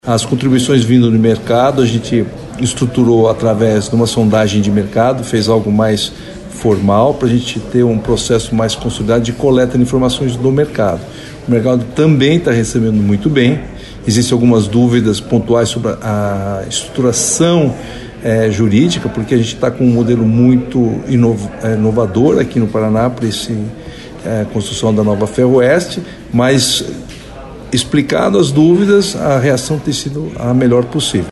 As contribuições vindo do mercado, a gente estruturou através de uma sondagem de mercado, fez algo mais formal para a gente ter um processo mais consolidado de coleta de informações do mercado. O mercado também está recebendo muito bem. Existem algumas dúvidas pontuais sobre a estruturação jurídica, porque a gente está com um modelo muito inovador aqui no Paraná para a construção da nova Ferroeste, mas explicado as dúvidas, a reação tem sido a melhor possível.